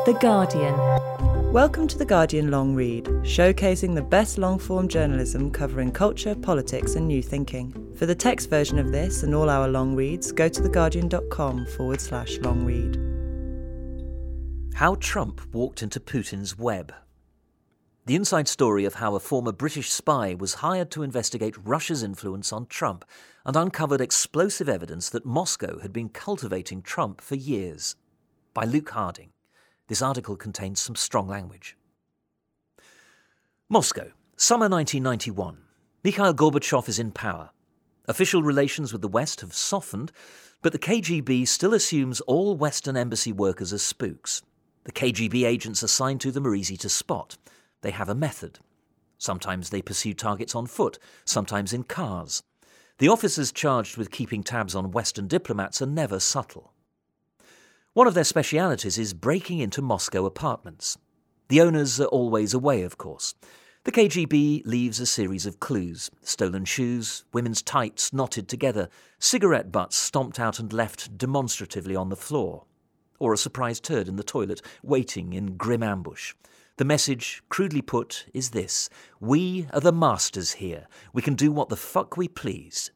The Guardian. Welcome to The Guardian Long Read, showcasing the best long-form journalism covering culture, politics and new thinking. For the text version of this and all our long reads, go to theguardian.com/long read. How Trump walked into Putin's web. The inside story of how a former British spy was hired to investigate Russia's influence on Trump and uncovered explosive evidence that Moscow had been cultivating Trump for years. By Luke Harding. This article contains some strong language. Moscow, summer 1991. Mikhail Gorbachev is in power. Official relations with the West have softened, but the KGB still assumes all Western embassy workers as spooks. The KGB agents assigned to them are easy to spot. They have a method. Sometimes they pursue targets on foot, sometimes in cars. The officers charged with keeping tabs on Western diplomats are never subtle. One of their specialities is breaking into Moscow apartments. The owners are always away, of course. The KGB leaves a series of clues: stolen shoes, women's tights knotted together, cigarette butts stomped out and left demonstratively on the floor, or a surprise turd in the toilet waiting in grim ambush. The message, crudely put, is this: we are the masters here. We can do what the fuck we please.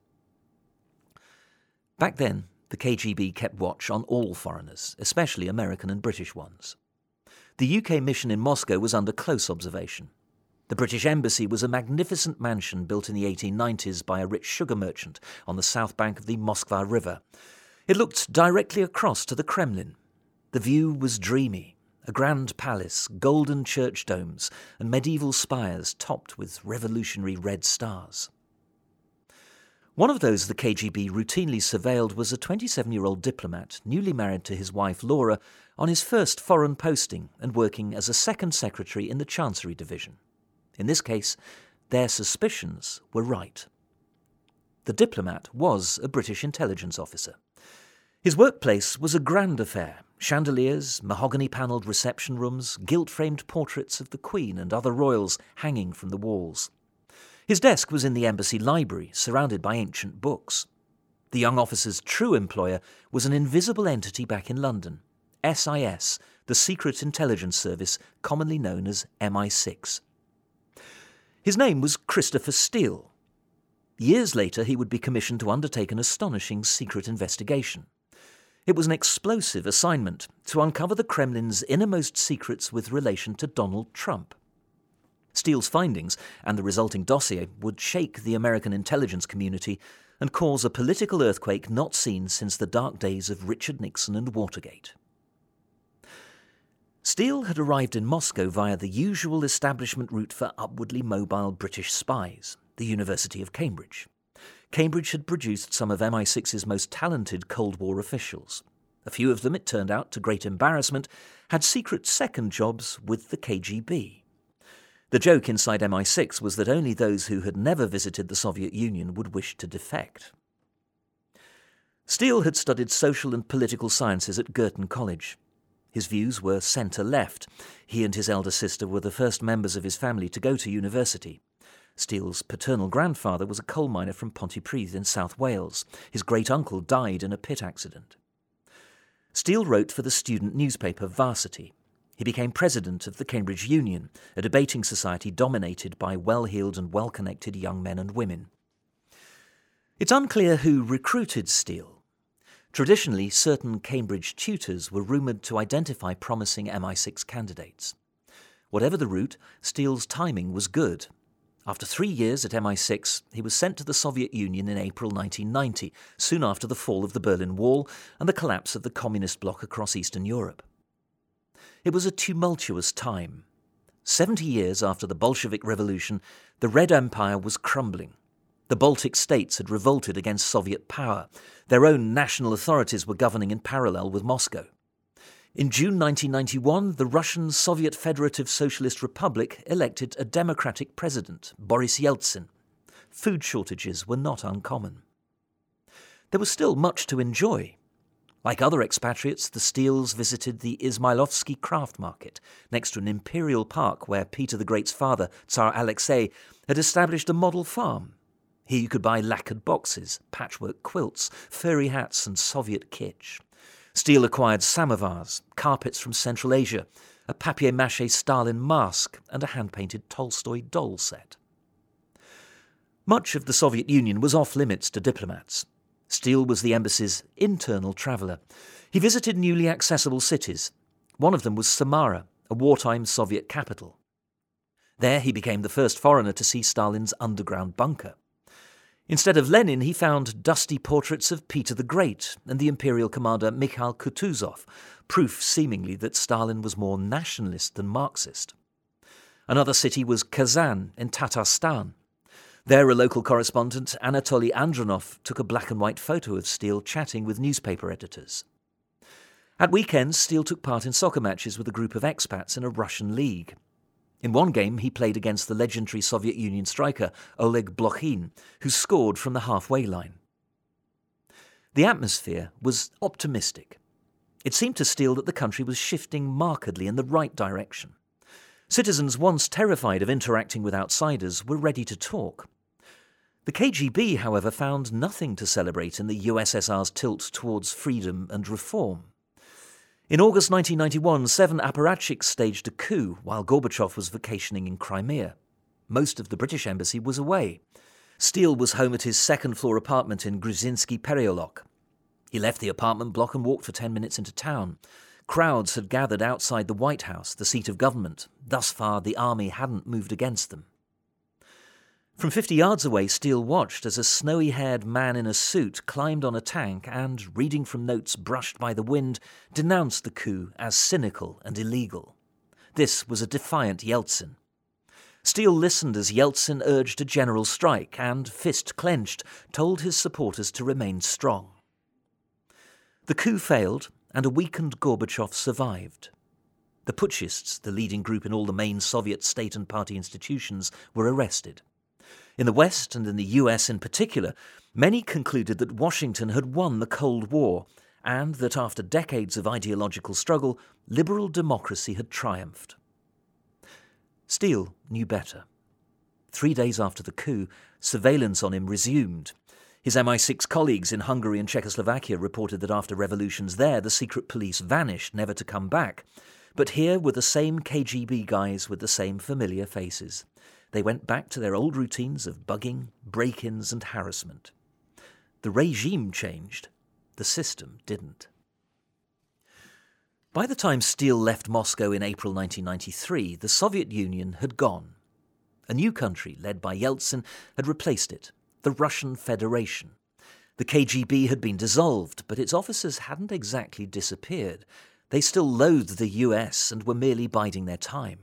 Back then, the KGB kept watch on all foreigners, especially American and British ones. The UK mission in Moscow was under close observation. The British Embassy was a magnificent mansion built in the 1890s by a rich sugar merchant on the south bank of the Moskva River. It looked directly across to the Kremlin. The view was dreamy. A grand palace, golden church domes, and medieval spires topped with revolutionary red stars. One of those the KGB routinely surveilled was a 27-year-old diplomat, newly married to his wife Laura, on his first foreign posting and working as a second secretary in the Chancery Division. In this case, their suspicions were right. The diplomat was a British intelligence officer. His workplace was a grand affair: chandeliers, mahogany-panelled reception rooms, gilt-framed portraits of the Queen and other royals hanging from the walls. His desk was in the embassy library, surrounded by ancient books. The young officer's true employer was an invisible entity back in London, SIS, the Secret Intelligence Service, commonly known as MI6. His name was Christopher Steele. Years later, he would be commissioned to undertake an astonishing secret investigation. It was an explosive assignment to uncover the Kremlin's innermost secrets with relation to Donald Trump. Steele's findings and the resulting dossier would shake the American intelligence community and cause a political earthquake not seen since the dark days of Richard Nixon and Watergate. Steele had arrived in Moscow via the usual establishment route for upwardly mobile British spies, the University of Cambridge. Cambridge had produced some of MI6's most talented Cold War officials. A few of them, it turned out to great embarrassment, had secret second jobs with the KGB. The joke inside MI6 was that only those who had never visited the Soviet Union would wish to defect. Steele had studied social and political sciences at Girton College. His views were centre-left. He and his elder sister were the first members of his family to go to university. Steele's paternal grandfather was a coal miner from Pontypridd in South Wales. His great-uncle died in a pit accident. Steele wrote for the student newspaper Varsity. He became president of the Cambridge Union, a debating society dominated by well-heeled and well-connected young men and women. It's unclear who recruited Steele. Traditionally, certain Cambridge tutors were rumoured to identify promising MI6 candidates. Whatever the route, Steele's timing was good. After 3 years at MI6, he was sent to the Soviet Union in April 1990, soon after the fall of the Berlin Wall and the collapse of the communist bloc across Eastern Europe. It was a tumultuous time. 70 years after the Bolshevik Revolution, the Red Empire was crumbling. The Baltic states had revolted against Soviet power. Their own national authorities were governing in parallel with Moscow. In June 1991, the Russian Soviet Federative Socialist Republic elected a democratic president, Boris Yeltsin. Food shortages were not uncommon. There was still much to enjoy. Like other expatriates, the Steeles visited the Izmailovsky craft market, next to an imperial park where Peter the Great's father, Tsar Alexei, had established a model farm. Here you could buy lacquered boxes, patchwork quilts, furry hats and Soviet kitsch. Steele acquired samovars, carpets from Central Asia, a papier-mâché Stalin mask, and a hand-painted Tolstoy doll set. Much of the Soviet Union was off-limits to diplomats. Steele was the embassy's internal traveller. He visited newly accessible cities. One of them was Samara, a wartime Soviet capital. There he became the first foreigner to see Stalin's underground bunker. Instead of Lenin, he found dusty portraits of Peter the Great and the imperial commander Mikhail Kutuzov, proof seemingly that Stalin was more nationalist than Marxist. Another city was Kazan in Tatarstan. There a local correspondent, Anatoly Andronov, took a black and white photo of Steele chatting with newspaper editors. At weekends, Steele took part in soccer matches with a group of expats in a Russian league. In one game, he played against the legendary Soviet Union striker Oleg Blokhin, who scored from the halfway line. The atmosphere was optimistic. It seemed to Steele that the country was shifting markedly in the right direction. Citizens once terrified of interacting with outsiders were ready to talk. The KGB, however, found nothing to celebrate in the USSR's tilt towards freedom and reform. In August 1991, 7 apparatchiks staged a coup while Gorbachev was vacationing in Crimea. Most of the British embassy was away. Steele was home at his second-floor apartment in Gruzinsky Pereolok. He left the apartment block and walked for 10 minutes into town. Crowds had gathered outside the White House, the seat of government. Thus far, the army hadn't moved against them. From 50 yards away, Steele watched as a snowy-haired man in a suit climbed on a tank and, reading from notes brushed by the wind, denounced the coup as cynical and illegal. This was a defiant Yeltsin. Steele listened as Yeltsin urged a general strike and, fist clenched, told his supporters to remain strong. The coup failed, and a weakened Gorbachev survived. The putschists, the leading group in all the main Soviet state and party institutions, were arrested. In the West, and in the US in particular, many concluded that Washington had won the Cold War and that after decades of ideological struggle, liberal democracy had triumphed. Steele knew better. 3 days after the coup, surveillance on him resumed. His MI6 colleagues in Hungary and Czechoslovakia reported that after revolutions there, the secret police vanished, never to come back. But here were the same KGB guys with the same familiar faces. They went back to their old routines of bugging, break-ins and harassment. The regime changed. The system didn't. By the time Steele left Moscow in April 1993, the Soviet Union had gone. A new country, led by Yeltsin, had replaced it, the Russian Federation. The KGB had been dissolved, but its officers hadn't exactly disappeared. They still loathed the US and were merely biding their time.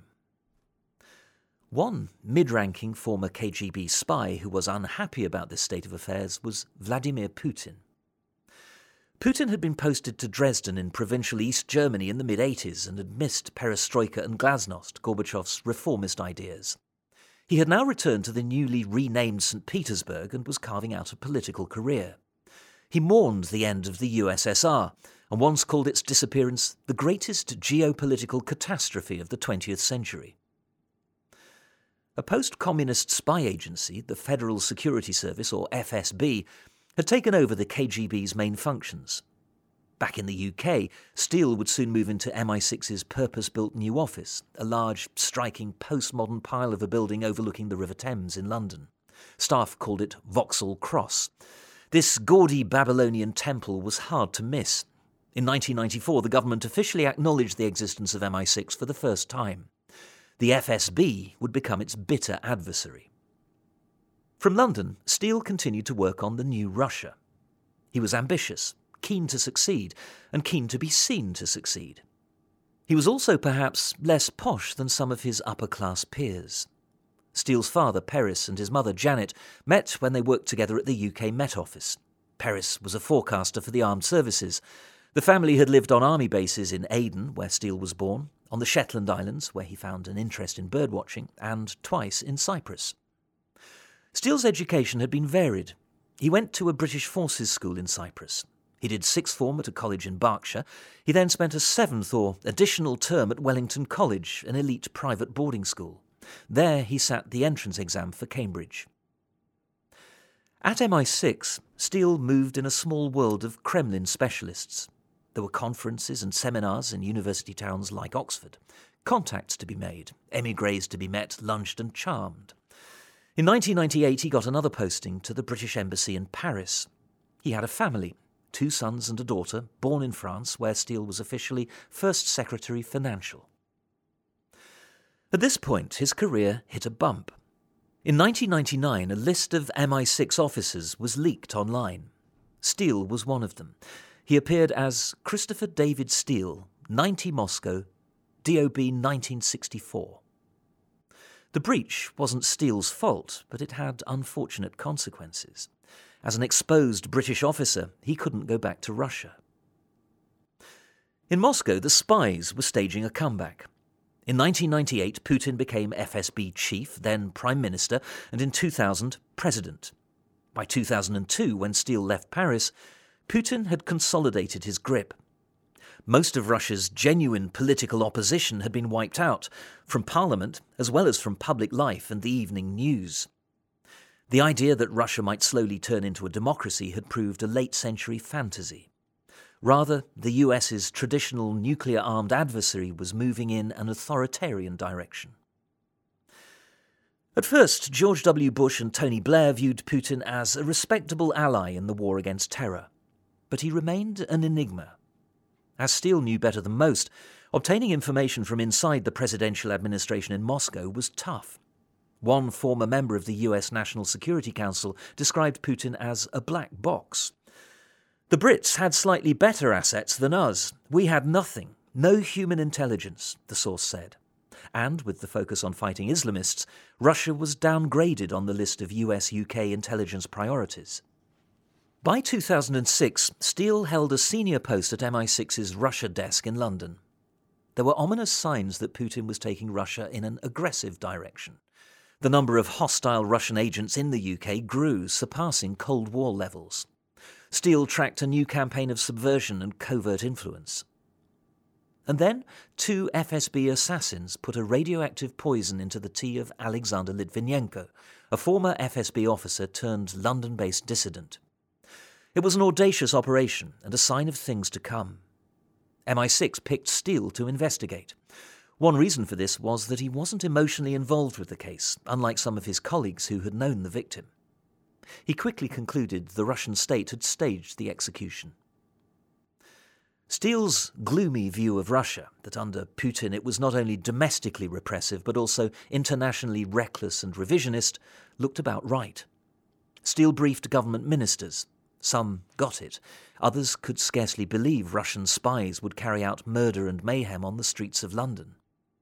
One mid-ranking former KGB spy who was unhappy about this state of affairs was Vladimir Putin. Putin had been posted to Dresden in provincial East Germany in the mid-80s and had missed perestroika and glasnost, Gorbachev's reformist ideas. He had now returned to the newly renamed St. Petersburg and was carving out a political career. He mourned the end of the USSR and once called its disappearance the greatest geopolitical catastrophe of the 20th century. A post-communist spy agency, the Federal Security Service, or FSB, had taken over the KGB's main functions. Back in the UK, Steele would soon move into MI6's purpose-built new office, a large, striking, postmodern pile of a building overlooking the River Thames in London. Staff called it Vauxhall Cross. This gaudy Babylonian temple was hard to miss. In 1994, the government officially acknowledged the existence of MI6 for the first time. The FSB would become its bitter adversary. From London, Steele continued to work on the new Russia. He was ambitious, keen to succeed, and keen to be seen to succeed. He was also perhaps less posh than some of his upper-class peers. Steele's father, Peris, and his mother, Janet, met when they worked together at the UK Met Office. Peris was a forecaster for the armed services. The family had lived on army bases in Aden, where Steele was born, on the Shetland Islands, where he found an interest in birdwatching, and twice in Cyprus. Steele's education had been varied. He went to a British Forces school in Cyprus. He did sixth form at a college in Berkshire. He then spent a seventh or additional term at Wellington College, an elite private boarding school. There he sat the entrance exam for Cambridge. At MI6, Steele moved in a small world of Kremlin specialists. There were conferences and seminars in university towns like Oxford, contacts to be made, émigrés to be met, lunched and charmed. In 1998 he got another posting to the British Embassy in Paris. He had a family, 2 sons and a daughter, born in France, where Steele was officially First Secretary Financial. At this point his career hit a bump. In 1999 a list of MI6 officers was leaked online. Steele was one of them. He appeared as Christopher David Steele, 90 Moscow, DOB 1964. The breach wasn't Steele's fault, but it had unfortunate consequences. As an exposed British officer, he couldn't go back to Russia. In Moscow, the spies were staging a comeback. In 1998, Putin became FSB chief, then Prime Minister, and in 2000, President. By 2002, when Steele left Paris, Putin had consolidated his grip. Most of Russia's genuine political opposition had been wiped out, from parliament as well as from public life and the evening news. The idea that Russia might slowly turn into a democracy had proved a late-century fantasy. Rather, the US's traditional nuclear-armed adversary was moving in an authoritarian direction. At first, George W. Bush and Tony Blair viewed Putin as a respectable ally in the war against terror, but he remained an enigma. As Steele knew better than most, obtaining information from inside the presidential administration in Moscow was tough. One former member of the US National Security Council described Putin as a black box. The Brits had slightly better assets than us. We had nothing, no human intelligence, the source said. And with the focus on fighting Islamists, Russia was downgraded on the list of US-UK intelligence priorities. By 2006, Steele held a senior post at MI6's Russia desk in London. There were ominous signs that Putin was taking Russia in an aggressive direction. The number of hostile Russian agents in the UK grew, surpassing Cold War levels. Steele tracked a new campaign of subversion and covert influence. And then 2 FSB assassins put a radioactive poison into the tea of Alexander Litvinenko, a former FSB officer turned London-based dissident. It was an audacious operation and a sign of things to come. MI6 picked Steele to investigate. One reason for this was that he wasn't emotionally involved with the case, unlike some of his colleagues who had known the victim. He quickly concluded the Russian state had staged the execution. Steele's gloomy view of Russia, that under Putin it was not only domestically repressive but also internationally reckless and revisionist, looked about right. Steele briefed government ministers. Some got it. Others could scarcely believe Russian spies would carry out murder and mayhem on the streets of London.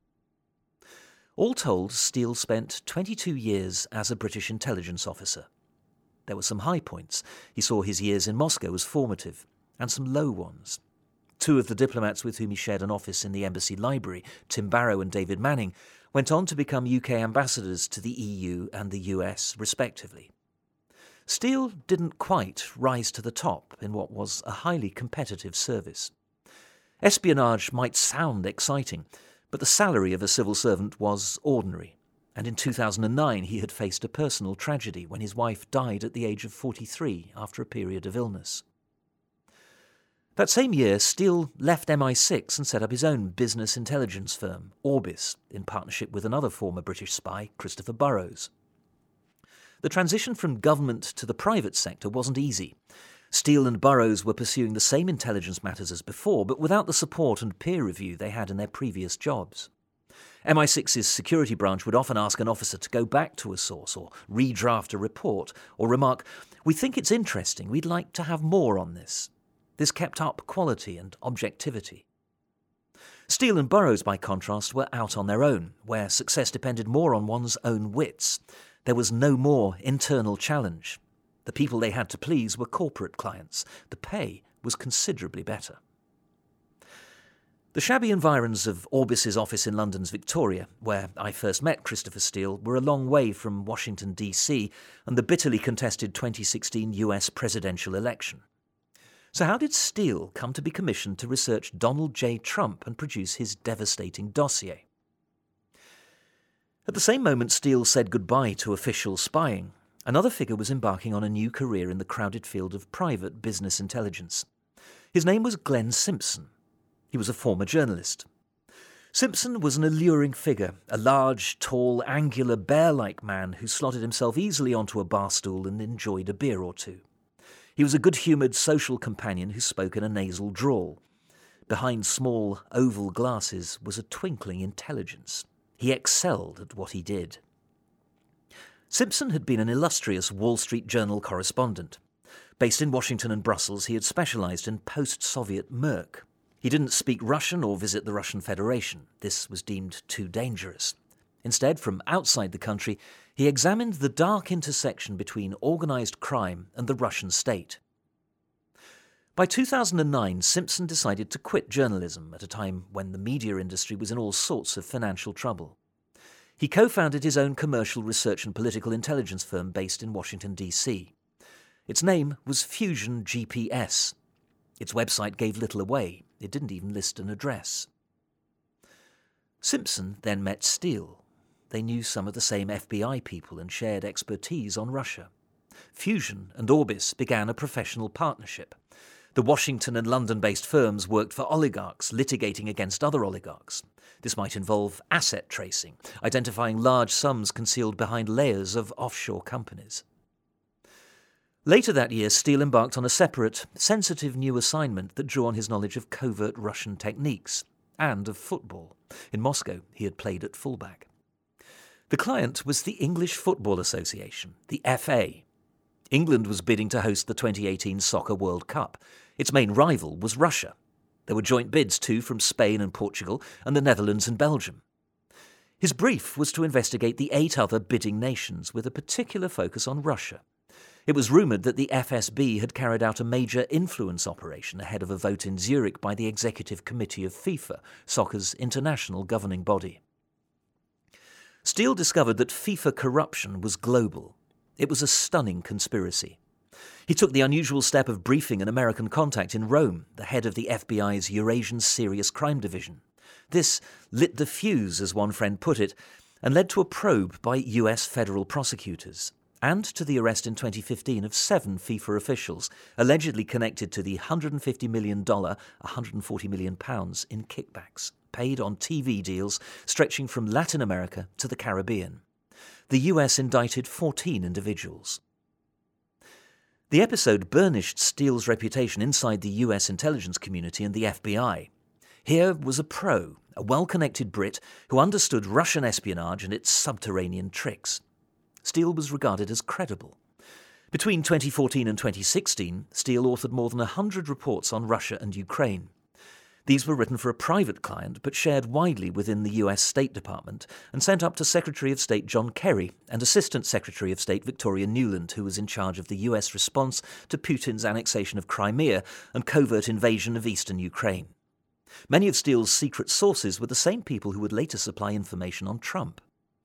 All told, Steele spent 22 years as a British intelligence officer. There were some high points. He saw his years in Moscow as formative, and some low ones. 2 of the diplomats with whom he shared an office in the embassy library, Tim Barrow and David Manning, went on to become UK ambassadors to the EU and the US, respectively. Steele didn't quite rise to the top in what was a highly competitive service. Espionage might sound exciting, but the salary of a civil servant was ordinary, and in 2009 he had faced a personal tragedy when his wife died at the age of 43 after a period of illness. That same year, Steele left MI6 and set up his own business intelligence firm, Orbis, in partnership with another former British spy, Christopher Burrows. The transition from government to the private sector wasn't easy. Steele and Burrows were pursuing the same intelligence matters as before, but without the support and peer review they had in their previous jobs. MI6's security branch would often ask an officer to go back to a source or redraft a report or remark, "We think it's interesting, we'd like to have more on this." This kept up quality and objectivity. Steele and Burrows, by contrast, were out on their own, where success depended more on one's own wits. There was no more internal challenge. The people they had to please were corporate clients. The pay was considerably better. The shabby environs of Orbis's office in London's Victoria, where I first met Christopher Steele, were a long way from Washington, D.C. and the bitterly contested 2016 US presidential election. So how did Steele come to be commissioned to research Donald J. Trump and produce his devastating dossier? At the same moment Steele said goodbye to official spying, another figure was embarking on a new career in the crowded field of private business intelligence. His name was Glenn Simpson. He was a former journalist. Simpson was an alluring figure, a large, tall, angular, bear-like man who slotted himself easily onto a bar stool and enjoyed a beer or two. He was a good-humoured social companion who spoke in a nasal drawl. Behind small, oval glasses was a twinkling intelligence. He excelled at what he did. Simpson had been an illustrious Wall Street Journal correspondent. Based in Washington and Brussels, he had specialised in post-Soviet murk. He didn't speak Russian or visit the Russian Federation. This was deemed too dangerous. Instead, from outside the country, he examined the dark intersection between organised crime and the Russian state. By 2009, Simpson decided to quit journalism at a time when the media industry was in all sorts of financial trouble. He co-founded his own commercial research and political intelligence firm based in Washington, D.C. Its name was Fusion GPS. Its website gave little away. It didn't even list an address. Simpson then met Steele. They knew some of the same FBI people and shared expertise on Russia. Fusion and Orbis began a professional partnership. The Washington and London-based firms worked for oligarchs, litigating against other oligarchs. This might involve asset tracing, identifying large sums concealed behind layers of offshore companies. Later that year, Steele embarked on a separate, sensitive new assignment that drew on his knowledge of covert Russian techniques and of football. In Moscow, he had played at fullback. The client was the English Football Association, the FA. England was bidding to host the 2018 Soccer World Cup. Its main rival was Russia. There were joint bids too from Spain and Portugal and the Netherlands and Belgium. His brief was to investigate the 8 other bidding nations with a particular focus on Russia. It was rumoured that the FSB had carried out a major influence operation ahead of a vote in Zurich by the Executive Committee of FIFA, soccer's international governing body. Steele discovered that FIFA corruption was global. It was a stunning conspiracy. He took the unusual step of briefing an American contact in Rome, the head of the FBI's Eurasian Serious Crime Division. This lit the fuse, as one friend put it, and led to a probe by US federal prosecutors, and to the arrest in 2015 of 7 FIFA officials, allegedly connected to the $150 million, £140 million in kickbacks, paid on TV deals stretching from Latin America to the Caribbean. The US indicted 14 individuals. The episode burnished Steele's reputation inside the US intelligence community and the FBI. Here was a pro, a well-connected Brit who understood Russian espionage and its subterranean tricks. Steele was regarded as credible. Between 2014 and 2016, Steele authored more than 100 reports on Russia and Ukraine. These were written for a private client, but shared widely within the US State Department and sent up to Secretary of State John Kerry and Assistant Secretary of State Victoria Nuland, who was in charge of the US response to Putin's annexation of Crimea and covert invasion of eastern Ukraine. Many of Steele's secret sources were the same people who would later supply information on Trump.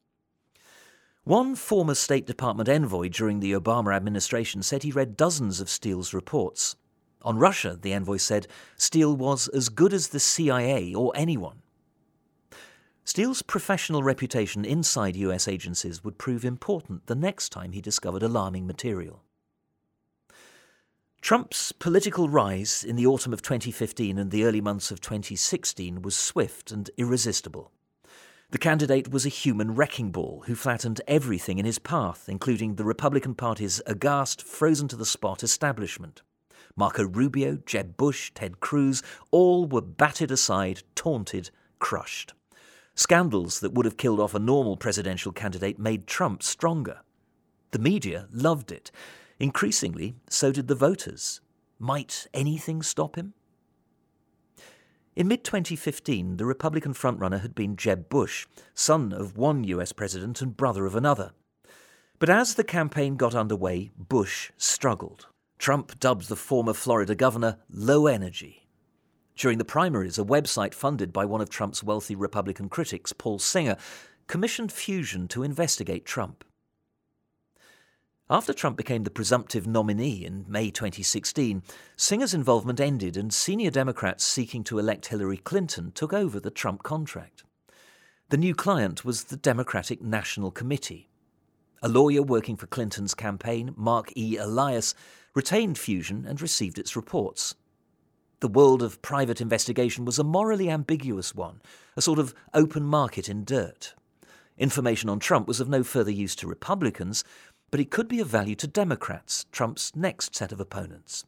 One former State Department envoy during the Obama administration said he read dozens of Steele's reports. On Russia, the envoy said, Steele was as good as the CIA or anyone. Steele's professional reputation inside US agencies would prove important the next time he discovered alarming material. Trump's political rise in the autumn of 2015 and the early months of 2016 was swift and irresistible. The candidate was a human wrecking ball who flattened everything in his path, including the Republican Party's aghast, frozen-to-the-spot establishment. Marco Rubio, Jeb Bush, Ted Cruz, all were batted aside, taunted, crushed. Scandals that would have killed off a normal presidential candidate made Trump stronger. The media loved it. Increasingly, so did the voters. Might anything stop him? In mid-2015, the Republican frontrunner had been Jeb Bush, son of one US president and brother of another. But as the campaign got underway, Bush struggled. Trump dubbed the former Florida governor low energy. During the primaries, a website funded by one of Trump's wealthy Republican critics, Paul Singer, commissioned Fusion to investigate Trump. After Trump became the presumptive nominee in May 2016, Singer's involvement ended and senior Democrats seeking to elect Hillary Clinton took over the Trump contract. The new client was the Democratic National Committee. A lawyer working for Clinton's campaign, Mark E. Elias, retained Fusion and received its reports. The world of private investigation was a morally ambiguous one, a sort of open market in dirt. Information on Trump was of no further use to Republicans, but it could be of value to Democrats, Trump's next set of opponents.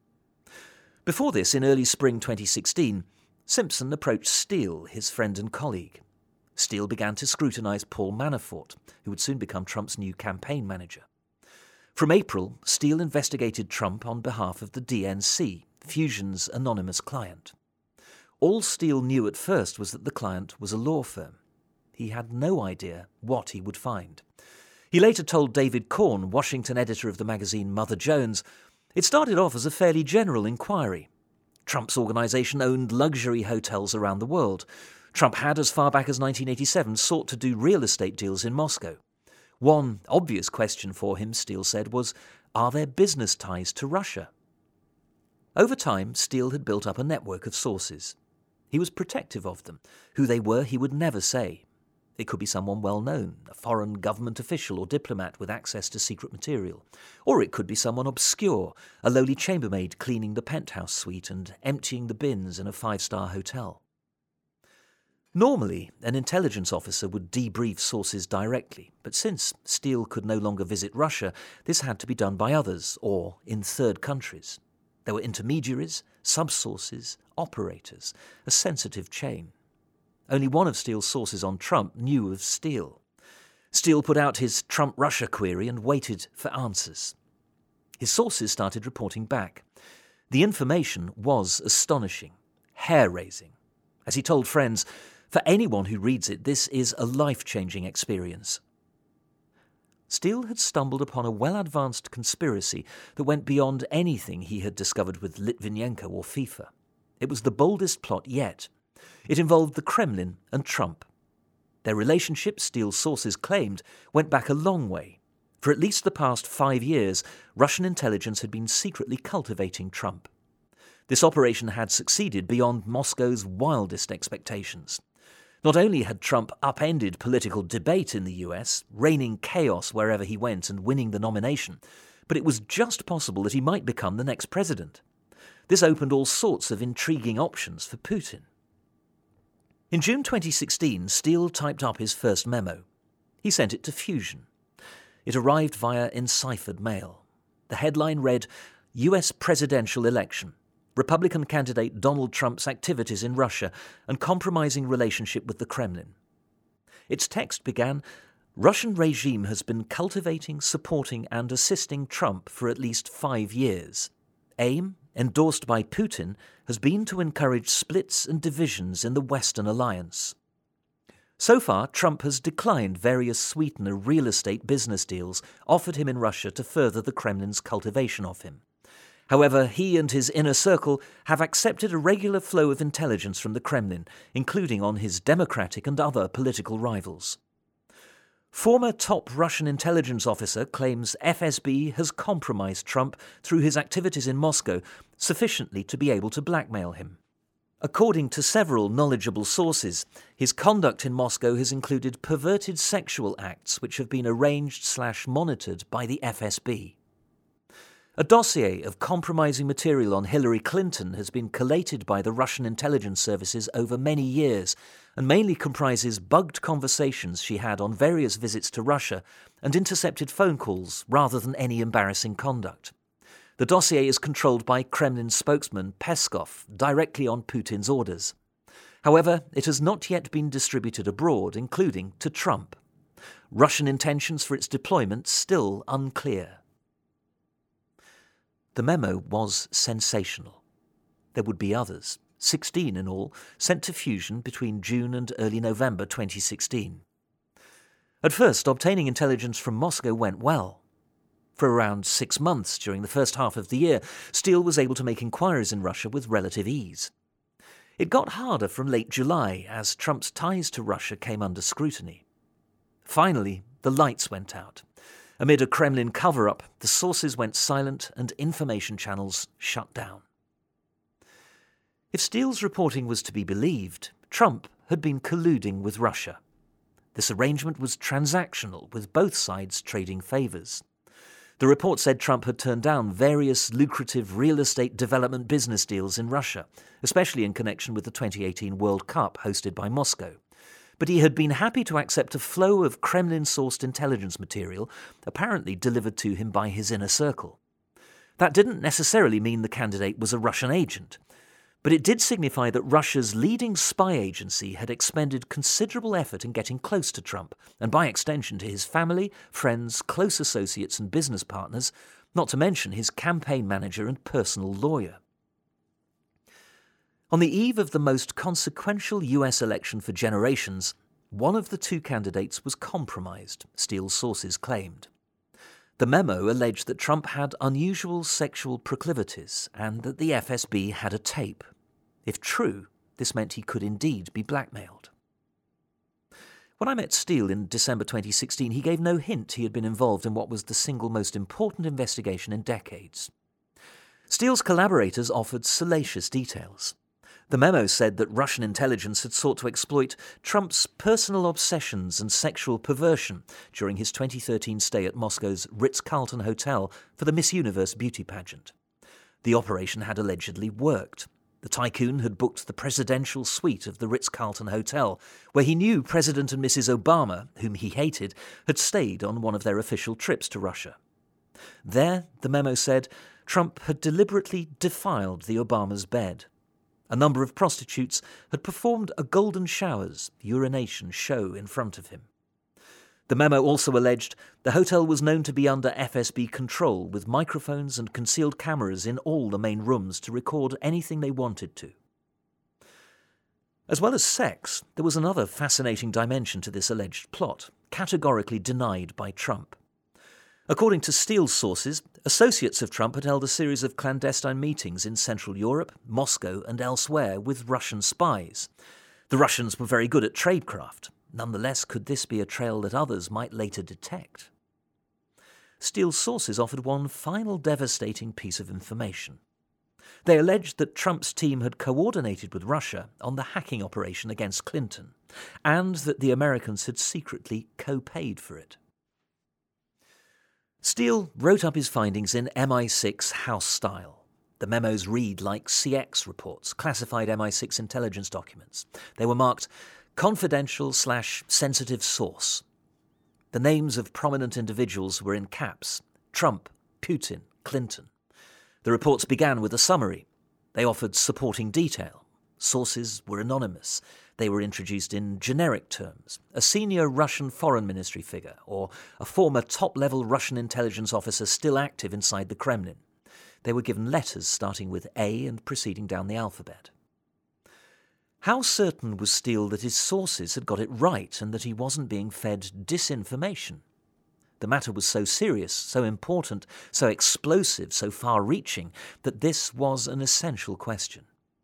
Before this, in early spring 2016, Simpson approached Steele, his friend and colleague. Steele began to scrutinise Paul Manafort, who would soon become Trump's new campaign manager. From April, Steele investigated Trump on behalf of the DNC, Fusion's anonymous client. All Steele knew at first was that the client was a law firm. He had no idea what he would find. He later told David Korn, Washington editor of the magazine Mother Jones, it started off as a fairly general inquiry. Trump's organisation owned luxury hotels around the world. Trump had, as far back as 1987, sought to do real estate deals in Moscow. One obvious question for him, Steele said, was, are there business ties to Russia? Over time, Steele had built up a network of sources. He was protective of them. Who they were, he would never say. It could be someone well known, a foreign government official or diplomat with access to secret material. Or it could be someone obscure, a lowly chambermaid cleaning the penthouse suite and emptying the bins in a 5-star hotel. Normally, an intelligence officer would debrief sources directly, but since Steele could no longer visit Russia, this had to be done by others, or in third countries. There were intermediaries, subsources, operators, a sensitive chain. Only one of Steele's sources on Trump knew of Steele. Steele put out his Trump-Russia query and waited for answers. His sources started reporting back. The information was astonishing, hair-raising. As he told friends, for anyone who reads it, this is a life-changing experience. Steele had stumbled upon a well-advanced conspiracy that went beyond anything he had discovered with Litvinenko or FIFA. It was the boldest plot yet. It involved the Kremlin and Trump. Their relationship, Steele's sources claimed, went back a long way. For at least the past 5 years, Russian intelligence had been secretly cultivating Trump. This operation had succeeded beyond Moscow's wildest expectations. Not only had Trump upended political debate in the US, reigning chaos wherever he went and winning the nomination, but it was just possible that he might become the next president. This opened all sorts of intriguing options for Putin. In June 2016, Steele typed up his first memo. He sent it to Fusion. It arrived via enciphered mail. The headline read, US presidential election. Republican candidate Donald Trump's activities in Russia and compromising relationship with the Kremlin. Its text began, Russian regime has been cultivating, supporting and assisting Trump for at least 5 years. Aim, endorsed by Putin, has been to encourage splits and divisions in the Western alliance. So far, Trump has declined various sweetener real estate business deals offered him in Russia to further the Kremlin's cultivation of him. However, he and his inner circle have accepted a regular flow of intelligence from the Kremlin, including on his democratic and other political rivals. Former top Russian intelligence officer claims FSB has compromised Trump through his activities in Moscow sufficiently to be able to blackmail him. According to several knowledgeable sources, his conduct in Moscow has included perverted sexual acts which have been arranged/monitored by the FSB. A dossier of compromising material on Hillary Clinton has been collated by the Russian intelligence services over many years and mainly comprises bugged conversations she had on various visits to Russia and intercepted phone calls rather than any embarrassing conduct. The dossier is controlled by Kremlin spokesman Peskov, directly on Putin's orders. However, it has not yet been distributed abroad, including to Trump. Russian intentions for its deployment still unclear. The memo was sensational. There would be others, 16 in all, sent to Fusion between June and early November 2016. At first, obtaining intelligence from Moscow went well. For around 6 months during the first half of the year, Steele was able to make inquiries in Russia with relative ease. It got harder from late July as Trump's ties to Russia came under scrutiny. Finally, the lights went out. Amid a Kremlin cover-up, the sources went silent and information channels shut down. If Steele's reporting was to be believed, Trump had been colluding with Russia. This arrangement was transactional, with both sides trading favours. The report said Trump had turned down various lucrative real estate development business deals in Russia, especially in connection with the 2018 World Cup hosted by Moscow. But he had been happy to accept a flow of Kremlin-sourced intelligence material, apparently delivered to him by his inner circle. That didn't necessarily mean the candidate was a Russian agent, but it did signify that Russia's leading spy agency had expended considerable effort in getting close to Trump, and by extension to his family, friends, close associates and business partners, not to mention his campaign manager and personal lawyer. On the eve of the most consequential US election for generations, one of the two candidates was compromised, Steele's sources claimed. The memo alleged that Trump had unusual sexual proclivities and that the FSB had a tape. If true, this meant he could indeed be blackmailed. When I met Steele in December 2016, he gave no hint he had been involved in what was the single most important investigation in decades. Steele's collaborators offered salacious details. The memo said that Russian intelligence had sought to exploit Trump's personal obsessions and sexual perversion during his 2013 stay at Moscow's Ritz-Carlton Hotel for the Miss Universe beauty pageant. The operation had allegedly worked. The tycoon had booked the presidential suite of the Ritz-Carlton Hotel, where he knew President and Mrs. Obama, whom he hated, had stayed on one of their official trips to Russia. There, the memo said, Trump had deliberately defiled the Obamas' bed. A number of prostitutes had performed a golden showers, urination show in front of him. The memo also alleged the hotel was known to be under FSB control, with microphones and concealed cameras in all the main rooms to record anything they wanted to. As well as sex, there was another fascinating dimension to this alleged plot, categorically denied by Trump. According to Steele's sources, associates of Trump had held a series of clandestine meetings in Central Europe, Moscow and elsewhere with Russian spies. The Russians were very good at tradecraft. Nonetheless, could this be a trail that others might later detect? Steele's sources offered one final devastating piece of information. They alleged that Trump's team had coordinated with Russia on the hacking operation against Clinton, and that the Americans had secretly co-paid for it. Steele wrote up his findings in MI6 house style. The memos read like CX reports, classified MI6 intelligence documents. They were marked confidential/sensitive source. The names of prominent individuals were in caps: Trump, Putin, Clinton. The reports began with a summary. They offered supporting detail. Sources were anonymous. They were introduced in generic terms: a senior Russian foreign ministry figure, or a former top-level Russian intelligence officer still active inside the Kremlin. They were given letters starting with A and proceeding down the alphabet. How certain was Steele that his sources had got it right and that he wasn't being fed disinformation? The matter was so serious, so important, so explosive, so far-reaching, that this was an essential question.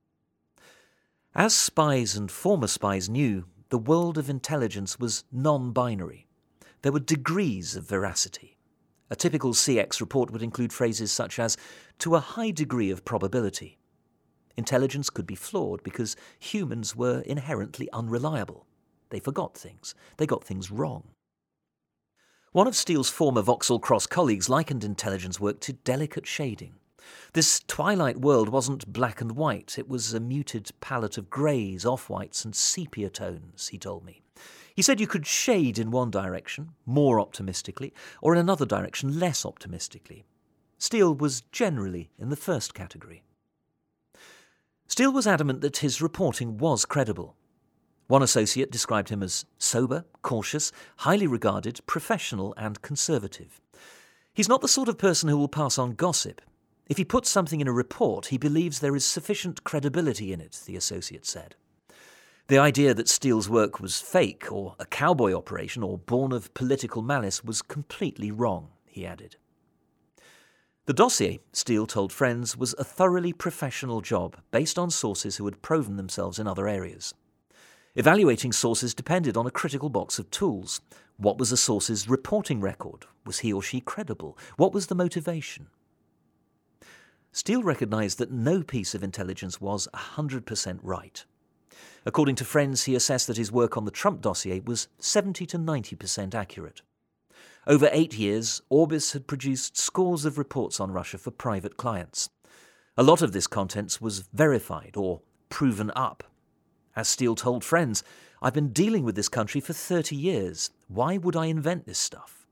As spies and former spies knew, the world of intelligence was non-binary. There were degrees of veracity. A typical CX report would include phrases such as, "to a high degree of probability." Intelligence could be flawed because humans were inherently unreliable. They forgot things. They got things wrong. One of Steele's former Vauxhall Cross colleagues likened intelligence work to delicate shading. This twilight world wasn't black and white. It was a muted palette of greys, off-whites and sepia tones, he told me. He said you could shade in one direction, more optimistically, or in another direction, less optimistically. Steele was generally in the first category. Steele was adamant that his reporting was credible. One associate described him as sober, cautious, highly regarded, professional and conservative. He's not the sort of person who will pass on gossip. If he puts something in a report, he believes there is sufficient credibility in it, the associate said. The idea that Steele's work was fake, or a cowboy operation, or born of political malice was completely wrong, he added. The dossier, Steele told friends, was a thoroughly professional job based on sources who had proven themselves in other areas. Evaluating sources depended on a critical box of tools. What was a source's reporting record? Was he or she credible? What was the motivation? Steele recognized that no piece of intelligence was 100% right. According to friends, he assessed that his work on the Trump dossier was 70 to 90% accurate. Over 8 years, Orbis had produced scores of reports on Russia for private clients. A lot of this content was verified or proven up. As Steele told friends, "I've been dealing with this country for 30 years. Why would I invent this stuff?"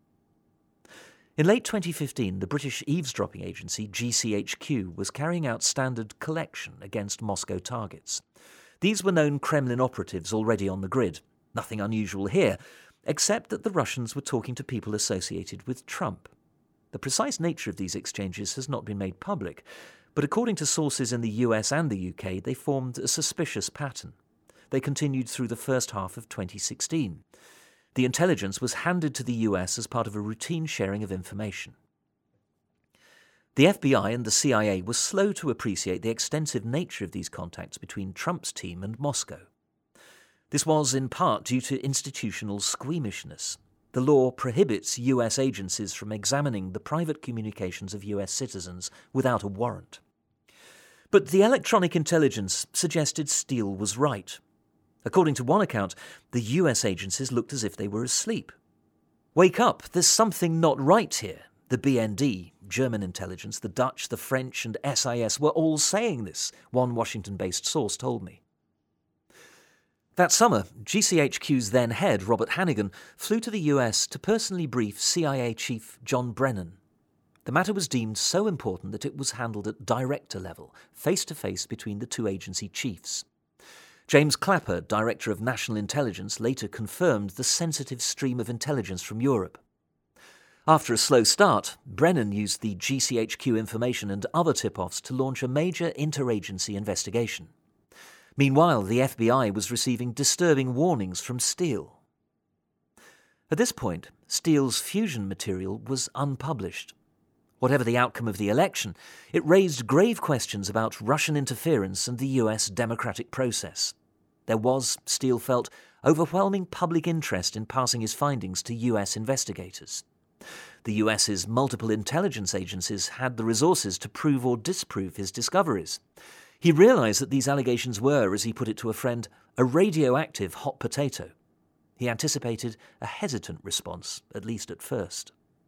In late 2015, the British eavesdropping agency GCHQ was carrying out standard collection against Moscow targets. These were known Kremlin operatives already on the grid. Nothing unusual here, except that the Russians were talking to people associated with Trump. The precise nature of these exchanges has not been made public, but according to sources in the US and the UK, they formed a suspicious pattern. They continued through the first half of 2016. The intelligence was handed to the US as part of a routine sharing of information. The FBI and the CIA were slow to appreciate the extensive nature of these contacts between Trump's team and Moscow. This was in part due to institutional squeamishness. The law prohibits US agencies from examining the private communications of US citizens without a warrant. But the electronic intelligence suggested Steele was right. According to one account, the US agencies looked as if they were asleep. "Wake up, there's something not right here." The BND, German intelligence, the Dutch, the French and SIS were all saying this, one Washington-based source told me. That summer, GCHQ's then head, Robert Hannigan, flew to the US to personally brief CIA Chief John Brennan. The matter was deemed so important that it was handled at director level, face-to-face between the two agency chiefs. James Clapper, Director of National Intelligence, later confirmed the sensitive stream of intelligence from Europe. After a slow start, Brennan used the GCHQ information and other tip-offs to launch a major interagency investigation. Meanwhile, the FBI was receiving disturbing warnings from Steele. At this point, Steele's fusion material was unpublished. Whatever the outcome of the election, it raised grave questions about Russian interference and the US democratic process. There was, Steele felt, overwhelming public interest in passing his findings to US investigators. The US's multiple intelligence agencies had the resources to prove or disprove his discoveries. He realized that these allegations were, as he put it to a friend, a radioactive hot potato. He anticipated a hesitant response, at least at first.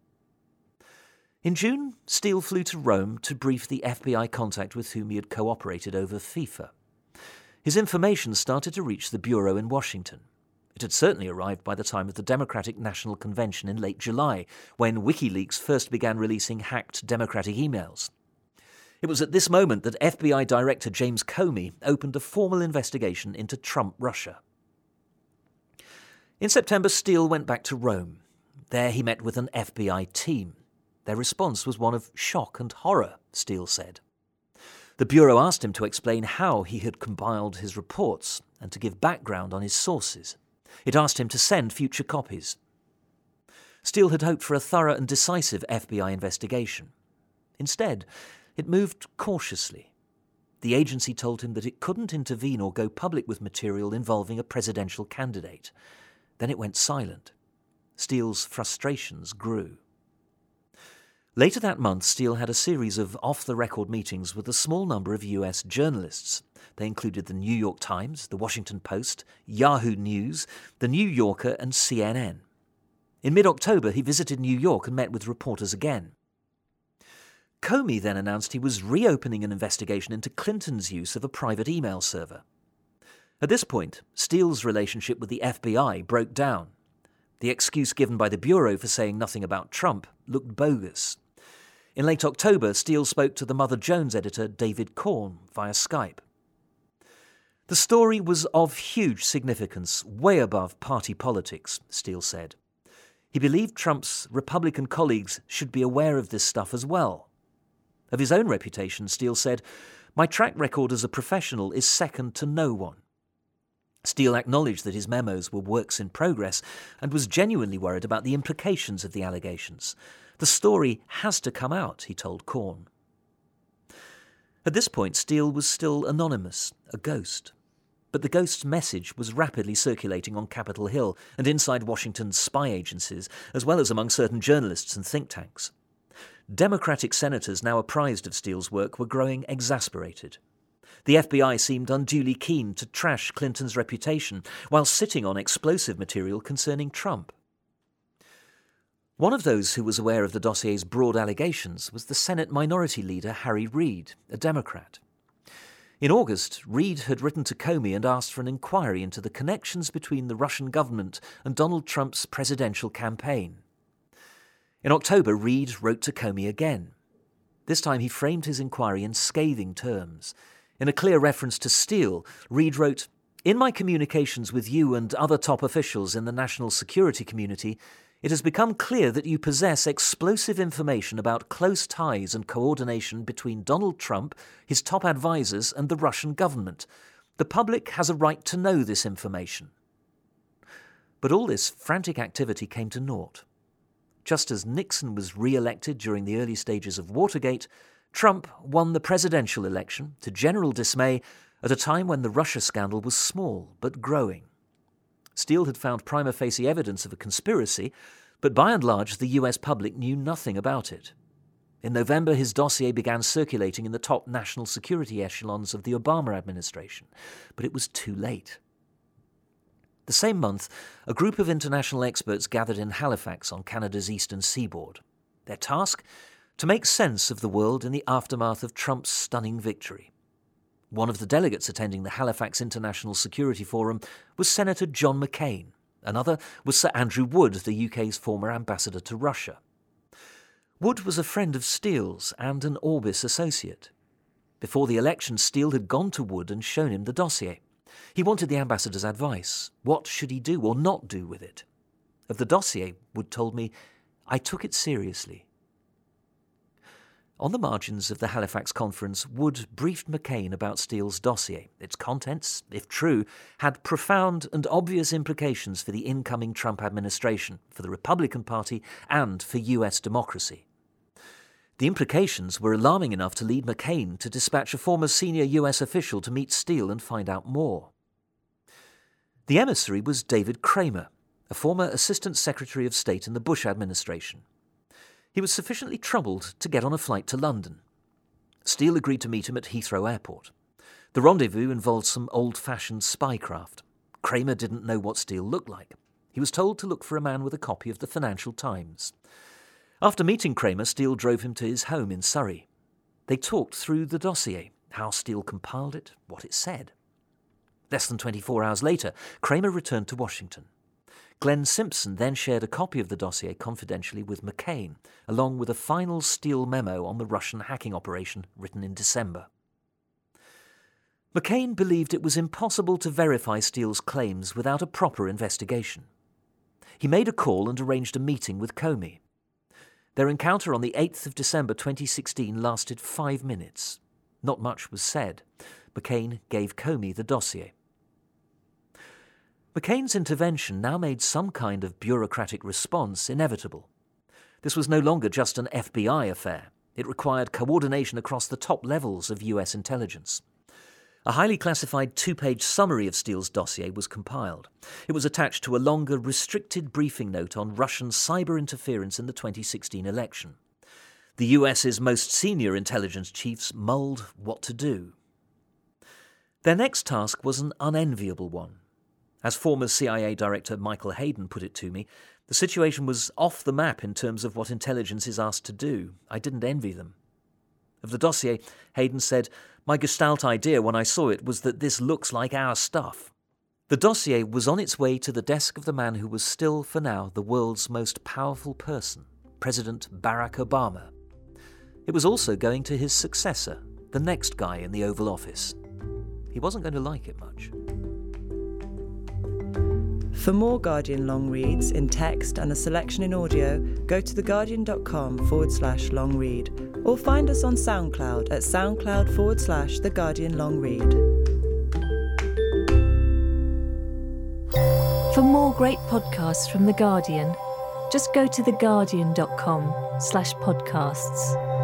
In June, Steele flew to Rome to brief the FBI contact with whom he had cooperated over FIFA. His information started to reach the bureau in Washington. It had certainly arrived by the time of the Democratic National Convention in late July, when WikiLeaks first began releasing hacked Democratic emails. It was at this moment that FBI Director James Comey opened a formal investigation into Trump Russia. In September, Steele went back to Rome. There he met with an FBI team. Their response was one of shock and horror, Steele said. The Bureau asked him to explain how he had compiled his reports and to give background on his sources. It asked him to send future copies. Steele had hoped for a thorough and decisive FBI investigation. Instead, it moved cautiously. The agency told him that it couldn't intervene or go public with material involving a presidential candidate. Then it went silent. Steele's frustrations grew. Later that month, Steele had a series of off-the-record meetings with a small number of US journalists. They included the New York Times, the Washington Post, Yahoo News, the New Yorker and CNN. In mid-October, he visited New York and met with reporters again. Comey then announced he was reopening an investigation into Clinton's use of a private email server. At this point, Steele's relationship with the FBI broke down. The excuse given by the Bureau for saying nothing about Trump looked bogus. In late October, Steele spoke to the Mother Jones editor David Korn via Skype. The story was of huge significance, way above party politics, Steele said. He believed Trump's Republican colleagues should be aware of this stuff as well. Of his own reputation, Steele said, "My track record as a professional is second to no one." Steele acknowledged that his memos were works in progress and was genuinely worried about the implications of the allegations. "The story has to come out," he told Korn. At this point, Steele was still anonymous, a ghost. But the ghost's message was rapidly circulating on Capitol Hill and inside Washington's spy agencies, as well as among certain journalists and think tanks. Democratic senators now apprised of Steele's work were growing exasperated. The FBI seemed unduly keen to trash Clinton's reputation while sitting on explosive material concerning Trump. One of those who was aware of the dossier's broad allegations was the Senate Minority Leader Harry Reid, a Democrat. In August, Reid had written to Comey and asked for an inquiry into the connections between the Russian government and Donald Trump's presidential campaign. In October, Reid wrote to Comey again. This time he framed his inquiry in scathing terms. In a clear reference to Steele, Reid wrote, "In my communications with you and other top officials in the national security community, it has become clear that you possess explosive information about close ties and coordination between Donald Trump, his top advisors, and the Russian government. The public has a right to know this information." But all this frantic activity came to naught. Just as Nixon was re-elected during the early stages of Watergate, Trump won the presidential election, to general dismay, at a time when the Russia scandal was small but growing. Steele had found prima facie evidence of a conspiracy, but by and large the US public knew nothing about it. In November, his dossier began circulating in the top national security echelons of the Obama administration, but it was too late. The same month, a group of international experts gathered in Halifax on Canada's eastern seaboard. Their task? To make sense of the world in the aftermath of Trump's stunning victory. One of the delegates attending the Halifax International Security Forum was Senator John McCain. Another was Sir Andrew Wood, the UK's former ambassador to Russia. Wood was a friend of Steele's and an Orbis associate. Before the election, Steele had gone to Wood and shown him the dossier. He wanted the ambassador's advice. What should he do or not do with it? Of the dossier, Wood told me, "I took it seriously." On the margins of the Halifax conference, Wood briefed McCain about Steele's dossier. Its contents, if true, had profound and obvious implications for the incoming Trump administration, for the Republican Party, and for US democracy. The implications were alarming enough to lead McCain to dispatch a former senior US official to meet Steele and find out more. The emissary was David Kramer, a former Assistant Secretary of State in the Bush administration. He was sufficiently troubled to get on a flight to London. Steele agreed to meet him at Heathrow Airport. The rendezvous involved some old-fashioned spycraft. Kramer didn't know what Steele looked like. He was told to look for a man with a copy of the Financial Times. After meeting Kramer, Steele drove him to his home in Surrey. They talked through the dossier, how Steele compiled it, what it said. Less than 24 hours later, Kramer returned to Washington. Glenn Simpson then shared a copy of the dossier confidentially with McCain, along with a final Steele memo on the Russian hacking operation written in December. McCain believed it was impossible to verify Steele's claims without a proper investigation. He made a call and arranged a meeting with Comey. Their encounter on the 8th of December 2016 lasted 5 minutes. Not much was said. McCain gave Comey the dossier. McCain's intervention now made some kind of bureaucratic response inevitable. This was no longer just an FBI affair. It required coordination across the top levels of US intelligence. A highly classified 2-page summary of Steele's dossier was compiled. It was attached to a longer, restricted briefing note on Russian cyber interference in the 2016 election. The US's most senior intelligence chiefs mulled what to do. Their next task was an unenviable one. As former CIA Director Michael Hayden put it to me, the situation was off the map in terms of what intelligence is asked to do. I didn't envy them. Of the dossier, Hayden said, "My gestalt idea when I saw it was that this looks like our stuff." The dossier was on its way to the desk of the man who was still, for now, the world's most powerful person, President Barack Obama. It was also going to his successor, the next guy in the Oval Office. He wasn't going to like it much. For more Guardian long reads in text and a selection in audio, go to theguardian.com/long read or find us on SoundCloud at SoundCloud/The Guardian Long Read. For more great podcasts from The Guardian, just go to theguardian.com/podcasts.